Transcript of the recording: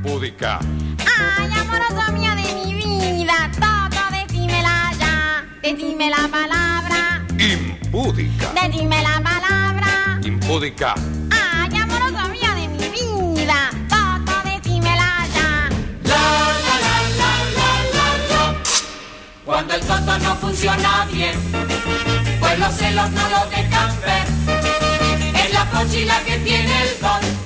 impúdica. Ay, amoroso mío de mi vida, Toto, decímela ya. Decime la palabra. Impúdica. Decime la palabra. Impúdica. Ay, amoroso mío de mi vida, Toto, decímela ya. Cuando el toto no funciona bien, pues los celos no lo dejan ver. Es la Pochi la que tiene el don.